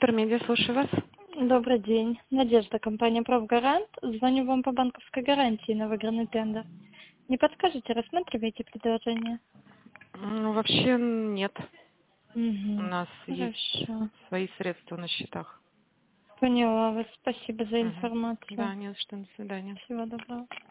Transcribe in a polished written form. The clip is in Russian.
Интермедиа, слушаю вас. Добрый день. Надежда, компания «Профгарант». Звоню вам по банковской гарантии на выигранный тендер. Не подскажете, рассматриваете предложение? Вообще нет. У Угу. нас есть Хорошо. свои средства на счетах. Поняла вас. Спасибо за Мгм. информацию. Да, не за что. До свидания. Всего доброго.